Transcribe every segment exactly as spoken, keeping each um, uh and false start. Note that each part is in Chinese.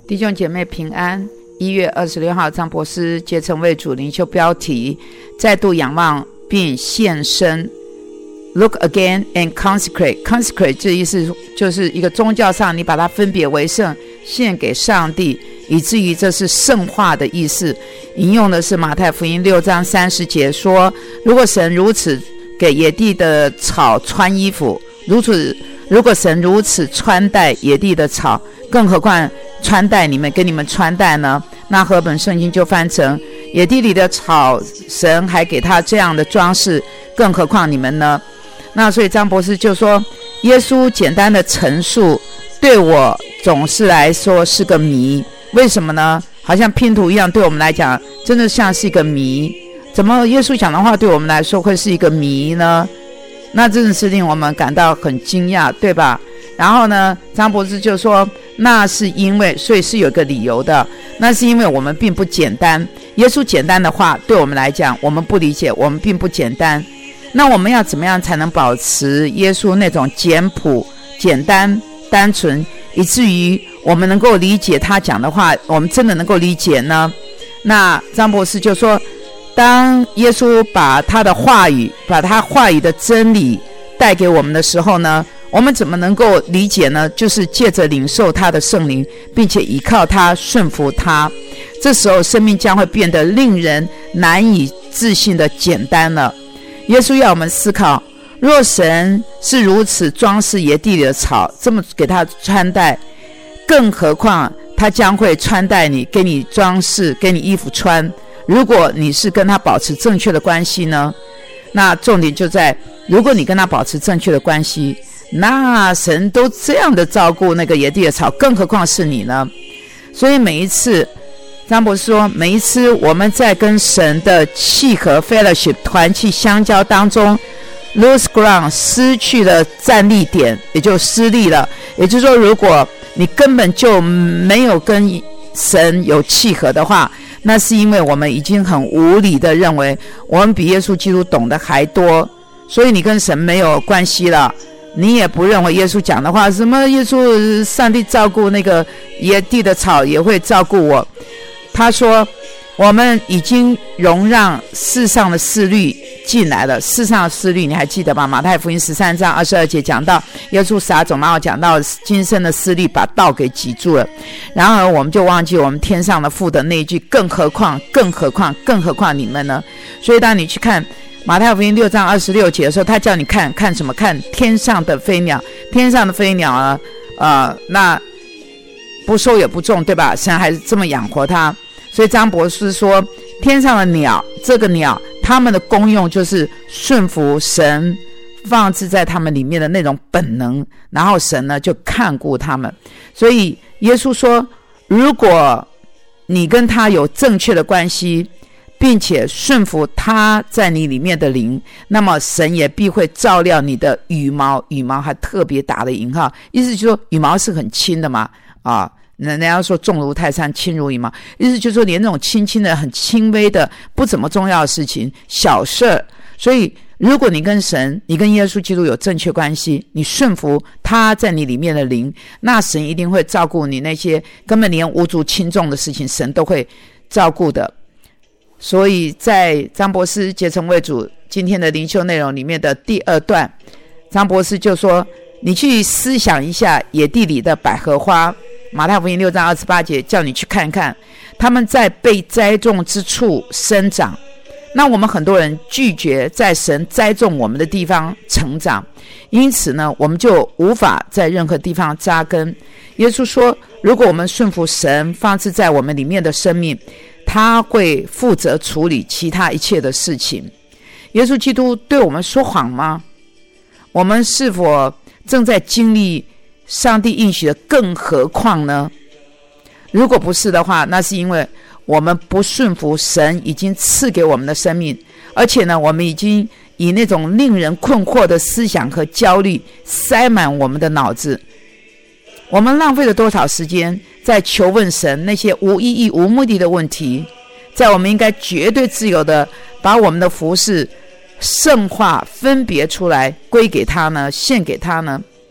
弟兄姐妹平安。一月二十六号，张博士竭诚为主灵修标题：再度仰望并献身。Look again and consecrate. Consecrate 这意思就是一个宗教上你把它分别为圣，献给上帝，以至于这是圣化的意思。引用的是马太福音六章三十节，说如果神如此给野地的草穿衣服，如此如果神如此穿戴野地的草，更何况穿戴你们，给你们穿戴呢？那和本圣经就翻成野地里的草，神还给他这样的装饰，更何况你们呢？那所以张博士就说，耶稣简单的陈述对我总是来说是个谜。为什么呢？好像拼图一样，对我们来讲真的像是一个谜。怎么耶稣讲的话对我们来说会是一个谜呢？那真的是令我们感到很惊讶，对吧？然后呢，张博士就说，那是因为，所以是有个理由的，那是因为我们并不简单。耶稣简单的话对我们来讲我们不理解，我们并不简单。那我们要怎么样才能保持耶稣那种简朴、简单、单纯，以至于我们能够理解他讲的话，我们真的能够理解呢？那张博士就说，当耶稣把他的话语，把他话语的真理带给我们的时候呢，我们怎么能够理解呢？就是借着领受他的圣灵，并且依靠他，顺服他，这时候生命将会变得令人难以置信的简单了。耶稣要我们思考，若神是如此装饰野地里的草，这么给他穿戴，更何况他将会穿戴你，给你装饰，给你衣服穿。如果你是跟他保持正确的关系呢？那重点就在，如果你跟他保持正确的关系，那神都这样的照顾那个野地的草，更何况是你呢？所以每一次，张博士说，每一次我们在跟神的契合 fellowship 团契相交当中 lose ground 失去了站立点，也就失利了。也就是说，如果你根本就没有跟神有契合的话，那是因为我们已经很无理的认为我们比耶稣基督懂得还多，所以你跟神没有关系了。你也不认为耶稣讲的话，什么耶稣上帝照顾那个野地的草也会照顾我。他说我们已经容让世上的思虑进来了。世上的思虑你还记得吗？马太福音十三章二十二节讲到耶稣撒种，然后讲到今生的思虑把道给挤住了，然而我们就忘记我们天上的父的那一句，更何况更何况更何况你们呢？所以当你去看马太福音六章二十六节的时候，他叫你看看什么？看天上的飞鸟。天上的飞鸟啊，呃，那不收也不种，对吧？神还是这么养活它。所以张博士说，天上的鸟，这个鸟它们的功用就是顺服神放置在它们里面的那种本能，然后神呢就看顾它们。所以耶稣说，如果你跟他有正确的关系，并且顺服他在你里面的灵，那么神也必会照料你的羽毛。羽毛还特别打了引号，意思就是说羽毛是很轻的嘛，啊，人家说重如泰山，轻如羽毛，意思就是说连那种轻轻的很轻微的不怎么重要的事情，小事。所以如果你跟神，你跟耶稣基督有正确关系，你顺服他在你里面的灵，那神一定会照顾你那些根本连无足轻重的事情，神都会照顾的。所以在张博士竭诚为主今天的灵修内容里面的第二段，张博士就说，你去思想一下野地里的百合花。马太福音六章二十八节叫你去看看，他们在被栽种之处生长。那我们很多人拒绝在神栽种我们的地方成长，因此呢，我们就无法在任何地方扎根。耶稣说，如果我们顺服神放置在我们里面的生命，他会负责处理其他一切的事情。耶稣基督对我们说谎吗？我们是否正在经历上帝应许的更何况呢？如果不是的话，那是因为我们不顺服神已经赐给我们的生命，而且呢，我们已经以那种令人困惑的思想和焦虑塞满我们的脑子。我们浪费了多少时间在求问神那些无意义无目的的问题，在我们应该绝对自由的把我们的服事圣化分别出来归给他呢，献给他呢？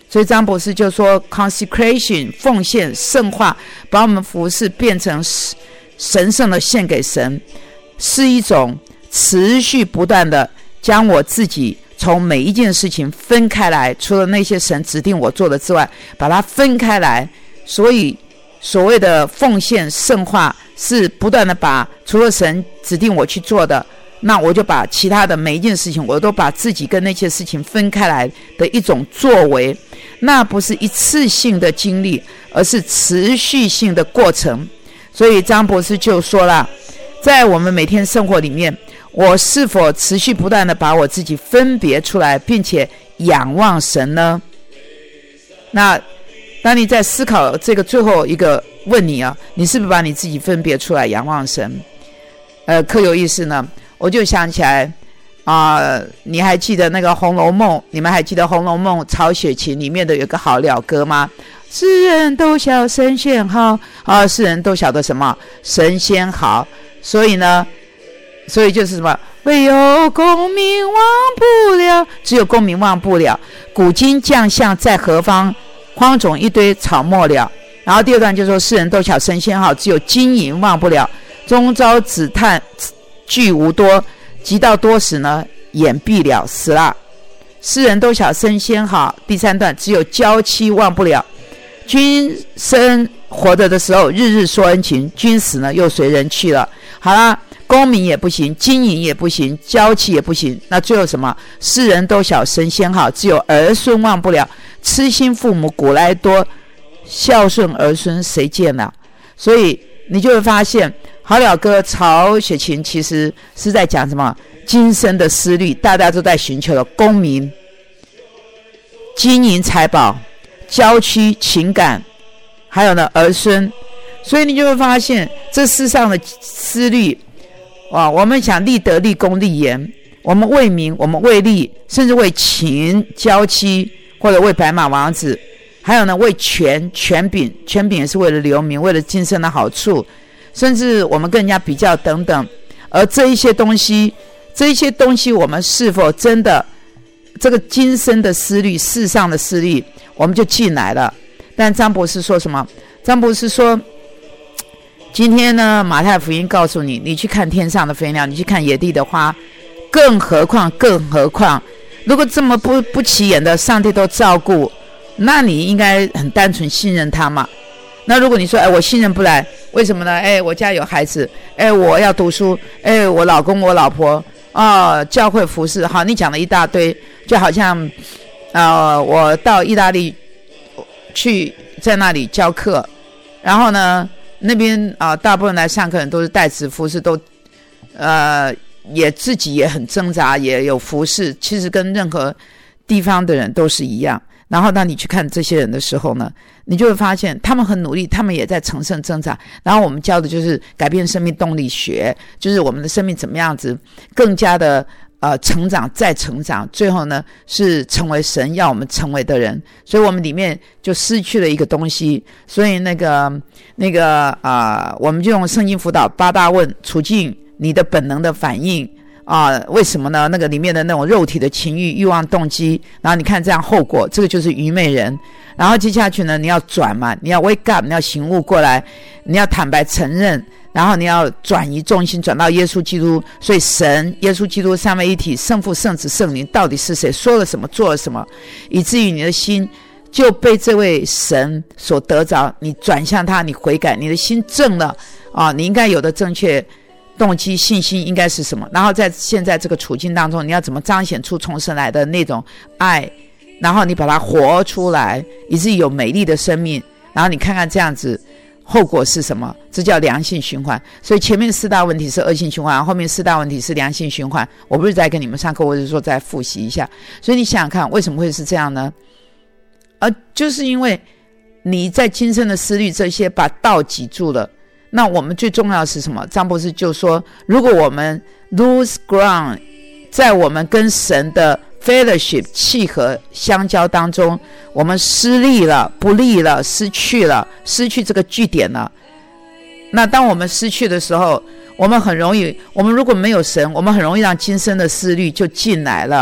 所以张博士就说 consecration 奉献圣化，把我们服事变成神圣的献给神，是一种持续不断的将我自己从每一件事情分开来，除了那些神指定我做的之外，把它分开来。所以所谓的奉献圣化是不断的把除了神指定我去做的，那我就把其他的每一件事情我都把自己跟那些事情分开来的一种作为。那不是一次性的经历，而是持续性的过程。所以张博士就说了，在我们每天生活里面，我是否持续不断的把我自己分别出来，并且仰望神呢？那当你在思考这个最后一个问你啊，你是不是把你自己分别出来仰望神？呃，可有意思呢。我就想起来啊、呃，你还记得那个《红楼梦》？你们还记得《红楼梦》曹雪芹里面的有个好了歌吗？世人都晓神仙好啊，世人都晓得什么？神仙好。所以呢，所以就是什么？唯有功名忘不了，只有功名忘不了。古今将相在何方？荒冢一堆草没了。然后第二段就说世人都晓神仙好，只有金银忘不了。终朝只叹聚无多，及到多时呢，眼闭了，死了。世人都晓神仙好。第三段只有娇妻忘不了。君生活着的时候日日说恩情，君死呢又随人去了。好了，功名也不行，金银也不行，娇妻也不行，那最后什么？世人都晓神仙好，只有儿孙忘不了。痴心父母古来多，孝顺儿孙谁见了？所以你就会发现，好了歌曹雪芹其实是在讲什么？今生的思虑，大家都在寻求的功名、金银财宝、娇妻情感，还有呢儿孙。所以你就会发现，这世上的思虑，哇，我们想立德、立功、立言，我们为名，我们为利，甚至为情、娇妻，或者为白马王子，还有呢为权、权柄，权柄也是为了留名，为了今生的好处，甚至我们跟人家比较等等。而这一些东西，这一些东西，我们是否真的这个今生的思虑、世上的思虑，我们就进来了？但张博士说什么？张博士说，今天呢，马太福音告诉你，你去看天上的飞鸟，你去看野地的花，更何况，更何况，如果这么不不起眼的上帝都照顾，那你应该很单纯信任他嘛。那如果你说，哎，我信任不来，为什么呢？哎，我家有孩子，哎，我要读书，哎，我老公我老婆啊、哦，教会服侍，好，你讲了一大堆，就好像呃，我到意大利去，在那里教课，然后呢，那边啊、呃，大部分来上课人都是带子服侍，都呃，也自己也很挣扎，也有服侍，其实跟任何地方的人都是一样。然后当你去看这些人的时候呢，你就会发现他们很努力，他们也在乘胜挣扎。然后我们教的就是改变生命动力学，就是我们的生命怎么样子更加的呃成长再成长，最后呢是成为神要我们成为的人。所以我们里面就失去了一个东西。所以那个那个啊、呃，我们就用圣经辅导八大问处境你的本能的反应。啊，为什么呢？那个里面的那种肉体的情欲、欲望、动机，然后你看这样后果，这个就是愚昧人。然后接下去呢，你要转嘛，你要 wake up， 你要醒悟过来，你要坦白承认，然后你要转移重心，转到耶稣基督。所以神、耶稣基督三位一体，圣父、圣子、圣灵到底是谁？说了什么？做了什么？以至于你的心就被这位神所得着，你转向他，你悔改，你的心正了啊！你应该有的正确动机信心应该是什么？然后在现在这个处境当中，你要怎么彰显出从神来的那种爱，然后你把它活出来，以至于有美丽的生命。然后你看看这样子后果是什么？这叫良性循环。所以前面四大问题是恶性循环，后面四大问题是良性循环。我不是在跟你们上课，我是说再复习一下。所以你想想看，为什么会是这样呢？而就是因为你在今生的思虑这些把道挤住了。那我们最重要的是什么？张博士就说，如果我们 lose ground， 在我们跟神的 fellowship 契合相交当中，我们失利了，不利了，失去了，失去这个据点了。那当我们失去的时候，我们很容易，我们如果没有神，我们很容易让今生的思虑就进来了。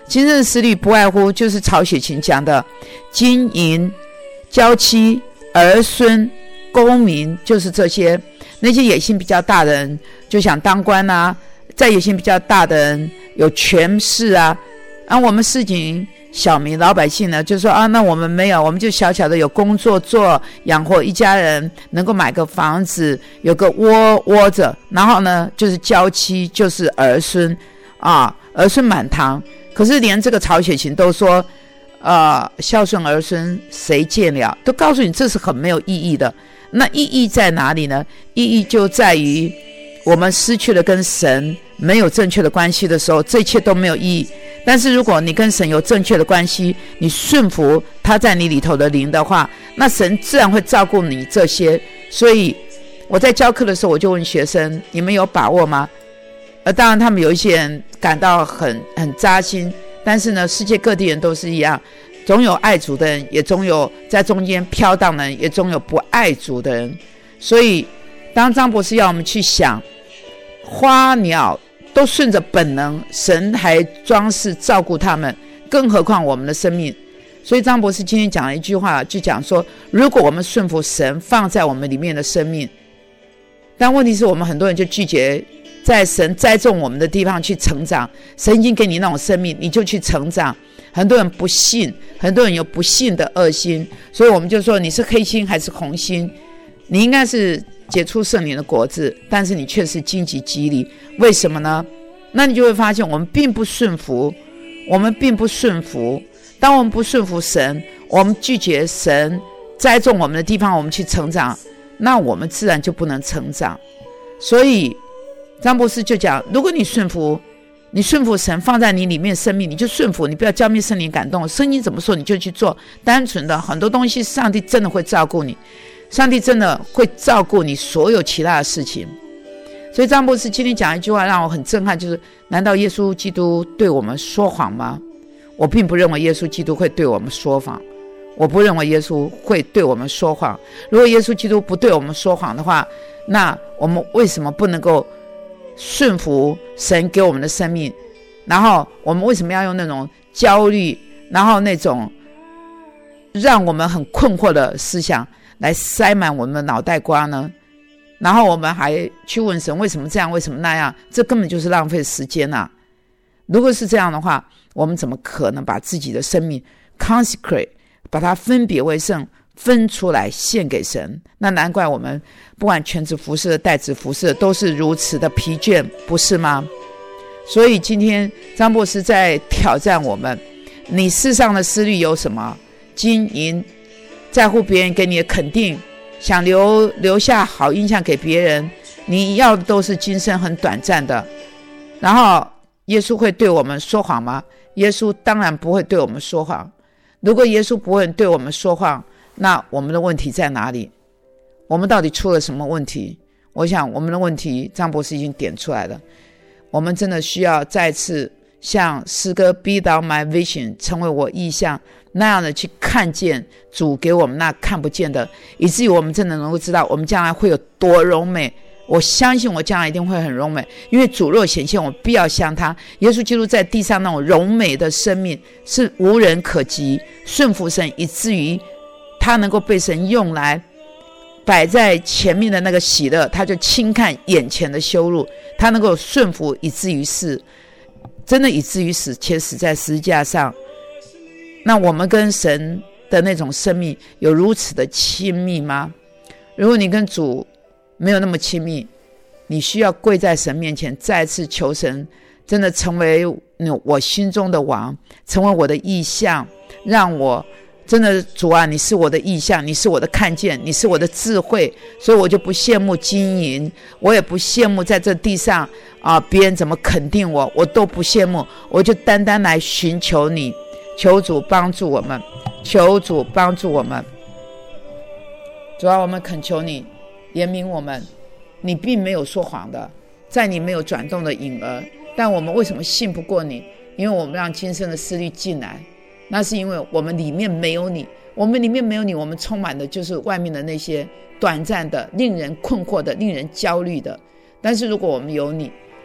今生的思虑不外乎就是曹雪芹讲的金银、娇妻、儿孙、功名，就是这些。那些野心比较大的人就想当官啊，在野心比较大的人有权势啊，啊，我们市井小民老百姓呢，就说啊，那我们没有，我们就小小的有工作做，养活一家人，能够买个房子，有个窝窝着，然后呢，就是娇妻，就是儿孙啊，儿孙满堂。可是连这个曹雪芹都说，呃，孝顺儿孙谁见了，都告诉你这是很没有意义的。那意义在哪里呢？意义就在于我们失去了跟神没有正确的关系的时候，这一切都没有意义。但是如果你跟神有正确的关系，你顺服他在你里头的灵的话，那神自然会照顾你这些。所以我在教课的时候，我就问学生，你们有把握吗？呃，当然他们有一些人感到很很扎心，但是呢，世界各地人都是一样，总有爱主的人，也总有在中间飘荡的人，也总有不爱主的人。所以当张博士要我们去想，花鸟都顺着本能，神还装饰照顾他们，更何况我们的生命。所以张博士今天讲了一句话，就讲说，如果我们顺服神放在我们里面的生命，但问题是我们很多人就拒绝在神栽种我们的地方去成长。神已经给你那种生命，你就去成长。很多人不信，很多人有不信的恶心，所以我们就说，你是黑心还是红心？你应该是结出圣灵的果子，但是你却是荆棘蒺藜，为什么呢？那你就会发现我们并不顺服，我们并不顺服。当我们不顺服神，我们拒绝神栽种我们的地方，我们去成长，那我们自然就不能成长。所以张博士就讲，如果你顺服你顺服神放在你里面生命，你就顺服，你不要浇灭圣灵感动，圣经怎么说你就去做。单纯的很多东西上帝真的会照顾你，上帝真的会照顾你所有其他的事情。所以张博士今天讲一句话让我很震撼，就是难道耶稣基督对我们说谎吗？我并不认为耶稣基督会对我们说谎，我不认为耶稣会对我们说谎。如果耶稣基督不对我们说谎的话，那我们为什么不能够顺服神给我们的生命？然后我们为什么要用那种焦虑，然后那种让我们很困惑的思想来塞满我们的脑袋瓜呢？然后我们还去问神为什么这样，为什么那样？这根本就是浪费时间啊！如果是这样的话，我们怎么可能把自己的生命 consecrate， 把它分别为圣，分出来献给神？那难怪我们不管全职服侍的代职服侍的都是如此的疲倦，不是吗？所以今天张博士在挑战我们，你世上的思虑有什么？金银，在乎别人给你的肯定，想留留下好印象给别人，你要的都是今生很短暂的。然后耶稣会对我们说谎吗？耶稣当然不会对我们说谎。如果耶稣不会对我们说谎，那我们的问题在哪里？我们到底出了什么问题？我想我们的问题张博士已经点出来了。我们真的需要再次像诗歌 Be Thou My Vision 成为我意象那样的去看见主给我们那看不见的，以至于我们真的能够知道我们将来会有多荣美。我相信我将来一定会很荣美，因为主若显现，我必要像他。耶稣基督在地上那种荣美的生命是无人可及，顺服神以至于他能够被神用来摆在前面的那个喜乐，他就轻看眼前的羞辱，他能够顺服以至于死，真的以至于死，且死在十字架上。那我们跟神的那种生命有如此的亲密吗？如果你跟主没有那么亲密，你需要跪在神面前再次求神真的成为我心中的王，成为我的意象，让我真的主啊，你是我的意象，你是我的看见，你是我的智慧。所以我就不羡慕金银，我也不羡慕在这地上啊别人怎么肯定我，我都不羡慕，我就单单来寻求你。求主帮助我们，求主帮助我们。主啊，我们恳求你怜悯我们，你并没有说谎的，在你没有转动的影儿，但我们为什么信不过你？因为我们让今生的思虑进来，那是因为我们里面没有你，我们里面没有你，我们充满的就是外面的那些短暂的、令人困惑的、令人焦虑的。但是如果我们有你，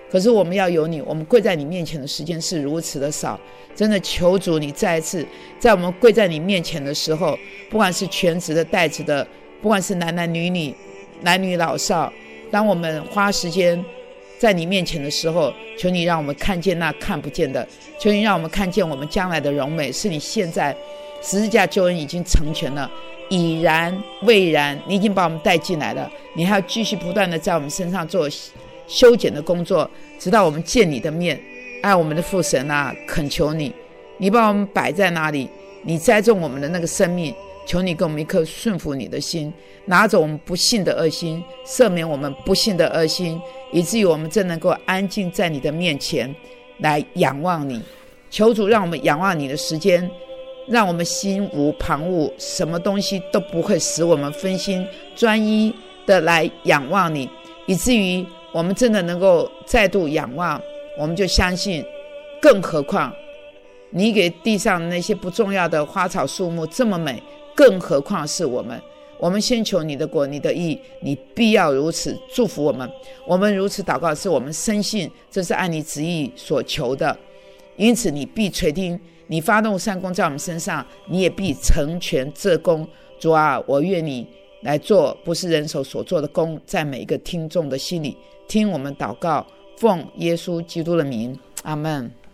可是我们要有你，我们跪在你面前的时间是如此的少。真的求主你再一次在我们跪在你面前的时候，不管是全职的带职的，不管是男男女女男女老少，当我们花时间在你面前的时候，求你让我们看见那看不见的，求你让我们看见我们将来的荣美是你现在十字架救恩已经成全了，已然未然，你已经把我们带进来了，你还要继续不断的在我们身上做修剪的工作，直到我们见你的面。爱我们的父神啊，恳求你，你把我们摆在哪里，你栽种我们的那个生命，求你给我们一颗顺服你的心，拿走我们不信的恶心，赦免我们不信的恶心，以至于我们真能够安静在你的面前来仰望你。求主让我们仰望你的时间，让我们心无旁骛，什么东西都不会使我们分心，专一的来仰望你，以至于我们真的能够再度仰望，我们就相信，更何况你给地上的那些不重要的花草树木这么美，更何况是我们。我们先求你的国，你的义，你必要如此祝福我们。我们如此祷告，是我们深信这是按你旨意所求的，因此你必垂听，你发动善功在我们身上，你也必成全这功。主啊，我愿你来做不是人手所做的功，在每一个听众的心里。听我们祷告，奉耶稣基督的名，阿们。